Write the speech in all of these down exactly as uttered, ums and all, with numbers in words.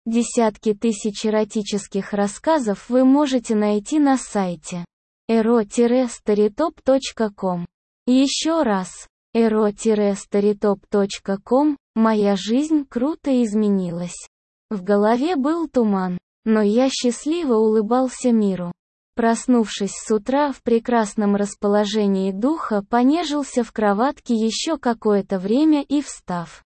Десятки тысяч эротических рассказов вы можете найти на сайте эро старитоп точка ком. Еще раз, эро старитоп точка ком. Моя жизнь круто изменилась. В голове был туман, но я счастливо улыбался миру. Проснувшись с утра в прекрасном расположении духа, понежился в кроватке еще какое-то время и, встав,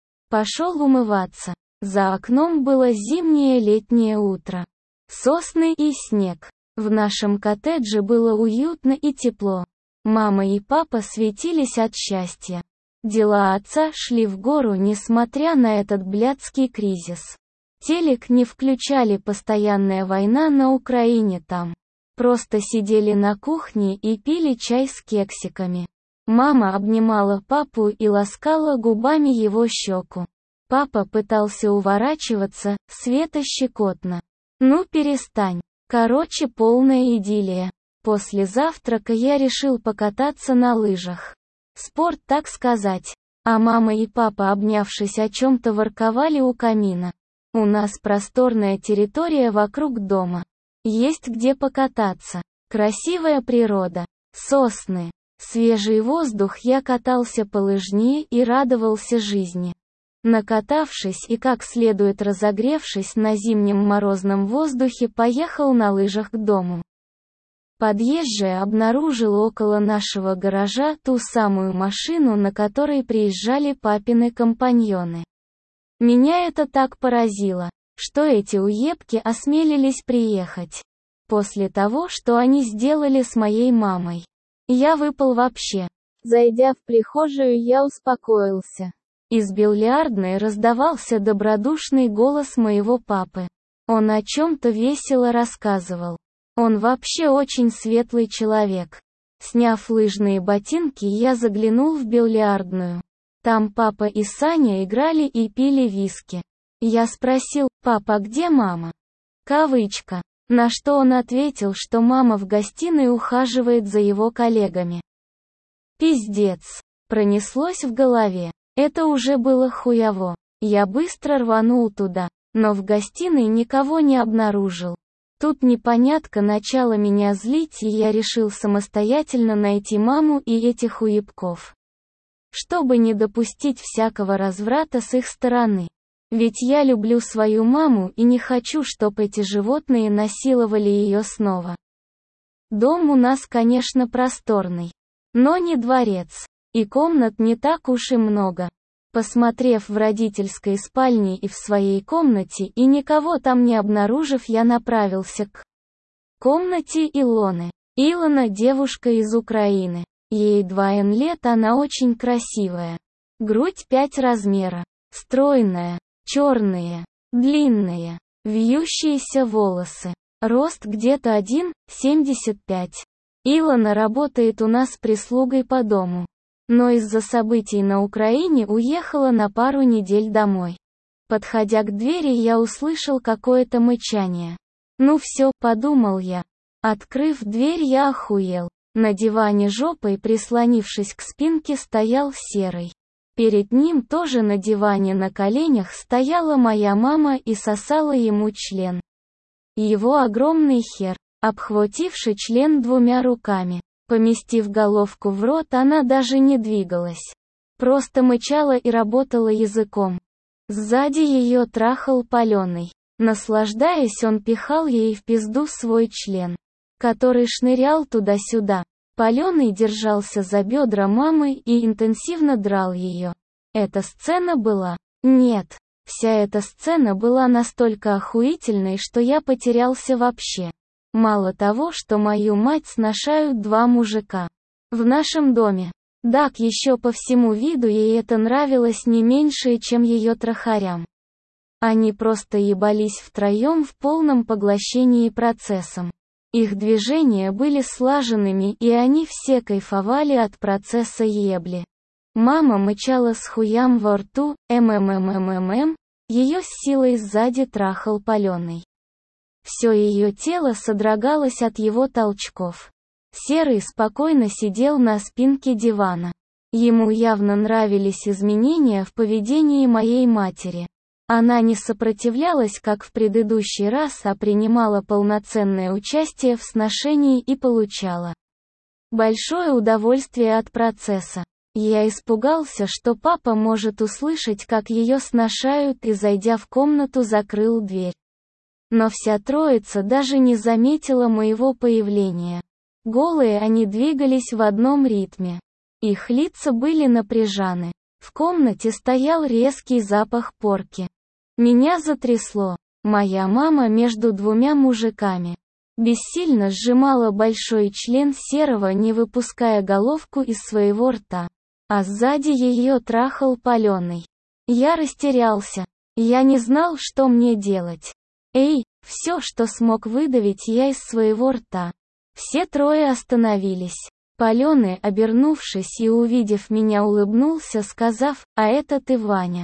пошел умываться. За окном было зимнее летнее утро. Сосны и снег. В нашем коттедже было уютно и тепло. Мама и папа светились от счастья. Дела отца шли в гору, несмотря на этот блядский кризис. Телек не включали, постоянная война на Украине там. Просто сидели на кухне и пили чай с кексиками. Мама обнимала папу и ласкала губами его щеку. Папа пытался уворачиваться, Света щекотно. Ну перестань. Короче, полная идиллия. После завтрака я решил покататься на лыжах. Спорт, так сказать. А мама и папа, обнявшись, о чем-то ворковали у камина. У нас просторная территория вокруг дома. Есть где покататься. Красивая природа. Сосны. Свежий воздух, я катался по лыжне и радовался жизни. Накатавшись и как следует разогревшись на зимнем морозном воздухе, поехал на лыжах к дому. Подъезжая, обнаружил около нашего гаража ту самую машину, на которой приезжали папины компаньоны. Меня это так поразило, что эти уебки осмелились приехать. После того, что они сделали с моей мамой, я выпал вообще. Зайдя в прихожую, я успокоился. Из бильярдной раздавался добродушный голос моего папы. Он о чем-то весело рассказывал. Он вообще очень светлый человек. Сняв лыжные ботинки, я заглянул в бильярдную. Там папа и Саня играли и пили виски. Я спросил: «Папа, где мама?» Кавычка. На что он ответил, что мама в гостиной ухаживает за его коллегами. Пиздец. Пронеслось в голове. Это уже было хуево. Я быстро рванул туда, но в гостиной никого не обнаружил. Тут непонятка начала меня злить, и я решил самостоятельно найти маму и этих уебков. Чтобы не допустить всякого разврата с их стороны. Ведь я люблю свою маму и не хочу, чтобы эти животные насиловали ее снова. Дом у нас, конечно, просторный, но не дворец. И комнат не так уж и много. Посмотрев в родительской спальне и в своей комнате и никого там не обнаружив, я направился к комнате Илоны. Илона — девушка из Украины. Ей два лет, она очень красивая. Грудь пять размера. Стройная. Черные. Длинные. Вьющиеся волосы. Рост где-то один семьдесят пять. Илона работает у нас прислугой по дому. Но из-за событий на Украине уехала на пару недель домой. Подходя к двери, я услышал какое-то мычание. Ну все, подумал я. Открыв дверь, я охуел. На диване жопой, прислонившись к спинке, стоял Серый. Перед ним тоже на диване на коленях стояла моя мама и сосала ему член. Его огромный хер, обхвативший член двумя руками. Поместив головку в рот, она даже не двигалась. Просто мычала и работала языком. Сзади ее трахал Паленый. Наслаждаясь, он пихал ей в пизду свой член, который шнырял туда-сюда. Паленый держался за бедра мамы и интенсивно драл ее. Эта сцена была... Нет, вся эта сцена была настолько охуительной, что я потерялся вообще. Мало того, что мою мать сношают два мужика в нашем доме, так еще по всему виду ей это нравилось не меньше, чем ее трахарям. Они просто ебались втроем в полном поглощении процессом. Их движения были слаженными, и они все кайфовали от процесса ебли. Мама мычала с хуям во рту, мммммм, ее с силой сзади трахал Паленый. Все ее тело содрогалось от его толчков. Серый спокойно сидел на спинке дивана. Ему явно нравились изменения в поведении моей матери. Она не сопротивлялась, как в предыдущий раз, а принимала полноценное участие в сношении и получала большое удовольствие от процесса. Я испугался, что папа может услышать, как ее сношают, и, зайдя в комнату, закрыл дверь. Но вся троица даже не заметила моего появления. Голые они двигались в одном ритме. Их лица были напряжены. В комнате стоял резкий запах порки. Меня затрясло. Моя мама между двумя мужиками бессильно сжимала большой член Серого, не выпуская головку из своего рта. А сзади ее трахал Паленый. Я растерялся. Я не знал, что мне делать. «Эй!» — все, что смог выдавить я из своего рта. Все трое остановились. Паленый, обернувшись и увидев меня, улыбнулся, сказав: «А это ты, Ваня?»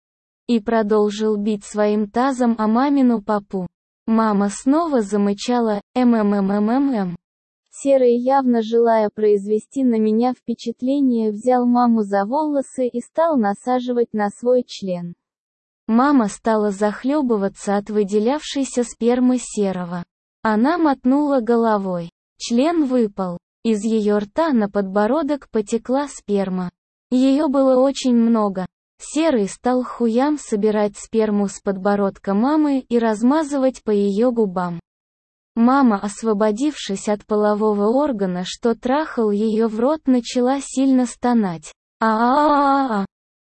И продолжил бить своим тазом о мамину попу. Мама снова замычала: «Мммммм». Серый, явно желая произвести на меня впечатление, взял маму за волосы и стал насаживать на свой член. Мама стала захлебываться от выделявшейся спермы Серого. Она мотнула головой. Член выпал. Из ее рта на подбородок потекла сперма. Ее было очень много. Серый стал хуям собирать сперму с подбородка мамы и размазывать по ее губам. Мама, освободившись от полового органа, что трахал ее в рот, начала сильно стонать. А-а-а-а-а.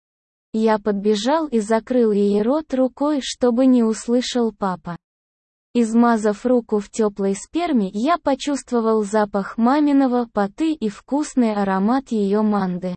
Я подбежал и закрыл ей рот рукой, чтобы не услышал папа. Измазав руку в теплой сперме, я почувствовал запах маминого поты и вкусный аромат ее манды.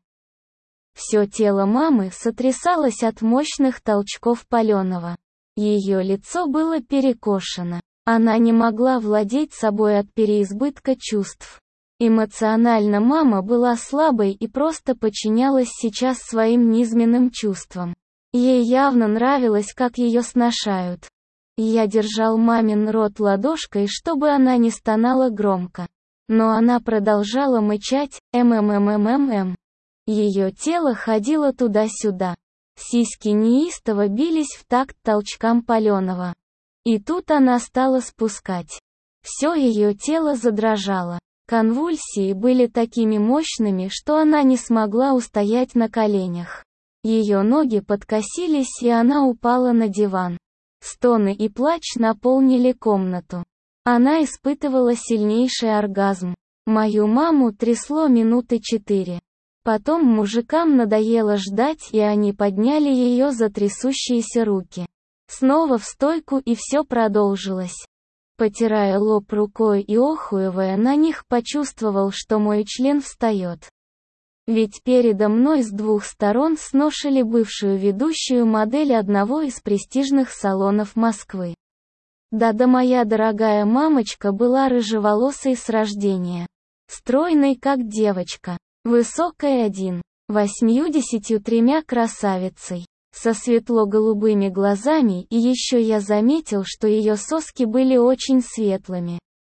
Все тело мамы сотрясалось от мощных толчков Паленого. Ее лицо было перекошено. Она не могла владеть собой от переизбытка чувств. Эмоционально мама была слабой и просто подчинялась сейчас своим низменным чувствам. Ей явно нравилось, как ее сношают. Я держал мамин рот ладошкой, чтобы она не стонала громко. Но она продолжала мычать: «Мммммм». Ее тело ходило туда-сюда. Сиськи неистово бились в такт толчкам Паленого. И тут она стала спускать. Все ее тело задрожало. Конвульсии были такими мощными, что она не смогла устоять на коленях. Ее ноги подкосились, и она упала на диван. Стоны и плач наполнили комнату. Она испытывала сильнейший оргазм. Мою маму трясло минуты четыре. Потом мужикам надоело ждать, и они подняли ее за трясущиеся руки. Снова в стойку, и все продолжилось. Потирая лоб рукой и охуевая на них, почувствовал, что мой член встает. Ведь передо мной с двух сторон сношили бывшую ведущую модель одного из престижных салонов Москвы. Да-да, моя дорогая мамочка была рыжеволосой с рождения. Стройной, как девочка. Высокой один. Восьмидесятью тремя красавицей. Со светло-голубыми глазами, и еще я заметил, что ее соски были очень светлыми.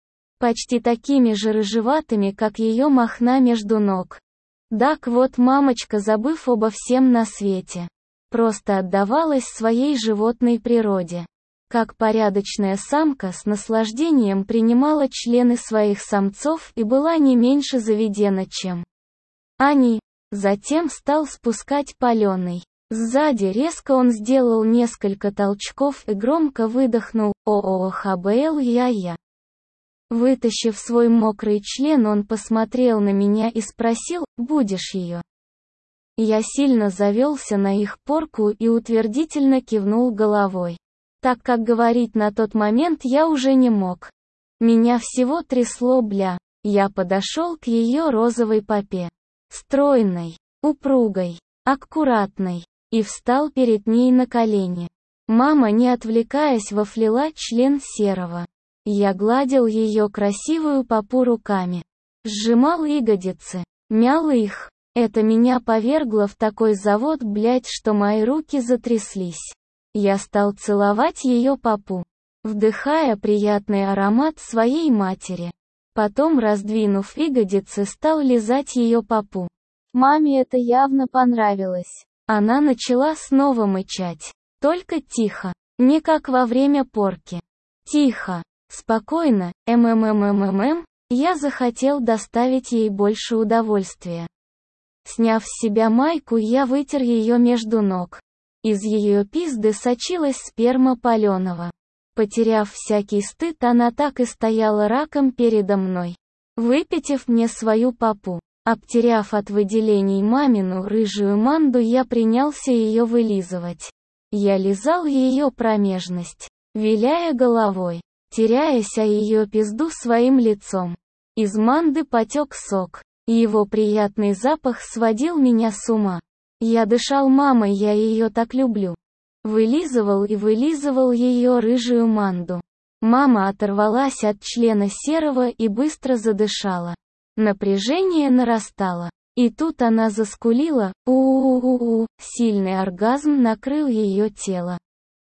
Почти такими же рыжеватыми, как ее мохна между ног. Так вот, мамочка, забыв обо всем на свете, просто отдавалась своей животной природе. Как порядочная самка, с наслаждением принимала члены своих самцов и была не меньше заведена, чем они. Затем стал спускать Паленый. Сзади резко он сделал несколько толчков и громко выдохнул: «О-о-о-хабл-я-я». Вытащив свой мокрый член, он посмотрел на меня и спросил: «Будешь ее?» Я сильно завелся на их порку и утвердительно кивнул головой. Так как говорить на тот момент я уже не мог. Меня всего трясло, бля. Я подошел к ее розовой попе. Стройной, упругой, аккуратной. И встал перед ней на колени. Мама, не отвлекаясь, вафлила член Серого. Я гладил ее красивую попу руками. Сжимал ягодицы. Мял их. Это меня повергло в такой завод, блять, что мои руки затряслись. Я стал целовать ее попу, вдыхая приятный аромат своей матери. Потом, раздвинув ягодицы, стал лизать ее попу. Маме это явно понравилось. Она начала снова мычать. Только тихо. Не как во время порки. Тихо. Спокойно. МММММ. Я захотел доставить ей больше удовольствия. Сняв с себя майку, я вытер ее между ног. Из ее пизды сочилась сперма паленого. Потеряв всякий стыд, она так и стояла раком передо мной, выпятив мне свою попу. Обтеряв от выделений мамину рыжую манду, я принялся ее вылизывать. Я лизал ее промежность, виляя головой, теряясь о ее пизду своим лицом. Из манды потек сок. Его приятный запах сводил меня с ума. Я дышал мамой, я ее так люблю. Вылизывал и вылизывал ее рыжую манду. Мама оторвалась от члена серого и быстро задышала. Напряжение нарастало. И тут она заскулила, у-у-у-у, сильный оргазм накрыл ее тело.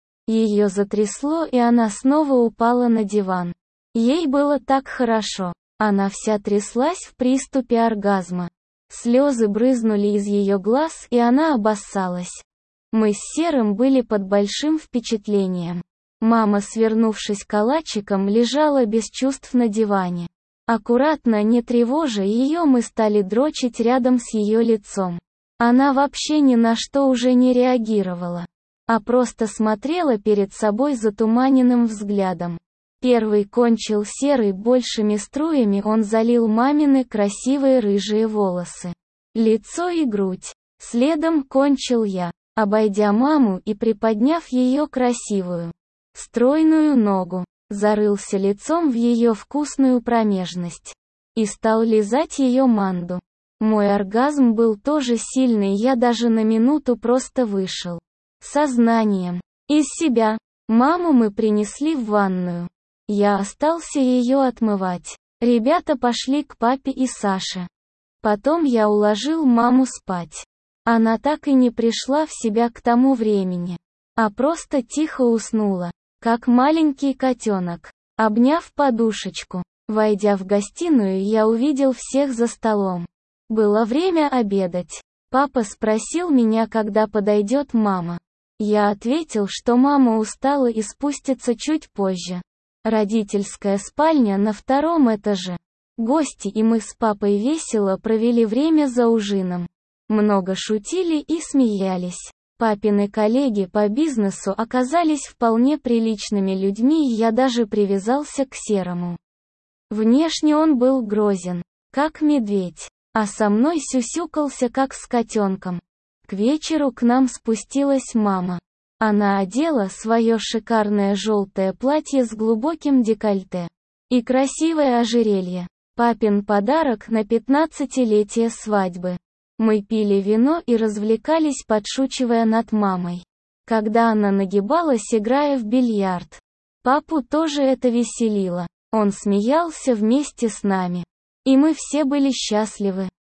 Ее затрясло, и она снова упала на диван. Ей было так хорошо. Она вся тряслась в приступе оргазма. Слезы брызнули из ее глаз, и она обоссалась. Мы с Серым были под большим впечатлением. Мама, свернувшись калачиком, лежала без чувств на диване. Аккуратно, не тревожа ее, мы стали дрочить рядом с ее лицом. Она вообще ни на что уже не реагировала, а просто смотрела перед собой затуманенным взглядом. Первый кончил Серый, большими струями он залил мамины красивые рыжие волосы, лицо и грудь. Следом кончил я, обойдя маму и приподняв ее красивую, стройную ногу, зарылся лицом в ее вкусную промежность и стал лизать ее манду. Мой оргазм был тоже сильный, я даже на минуту просто вышел сознанием из себя. Маму мы принесли в ванную. Я остался ее отмывать. Ребята пошли к папе и Саше. Потом я уложил маму спать. Она так и не пришла в себя к тому времени, а просто тихо уснула, как маленький котенок, обняв подушечку. Войдя в гостиную, я увидел всех за столом. Было время обедать. Папа спросил меня, когда подойдет мама. Я ответил, что мама устала и спустится чуть позже. Родительская спальня на втором этаже. Гости и мы с папой весело провели время за ужином. Много шутили и смеялись. Папины коллеги по бизнесу оказались вполне приличными людьми, и я даже привязался к Серому. Внешне он был грозен, как медведь, а со мной сюсюкался как с котенком. К вечеру к нам спустилась мама. Она одела свое шикарное желтое платье с глубоким декольте и красивое ожерелье. Папин подарок на пятнадцатилетие свадьбы. Мы пили вино и развлекались, подшучивая над мамой, когда она нагибалась, играя в бильярд. Папу тоже это веселило. Он смеялся вместе с нами. И мы все были счастливы.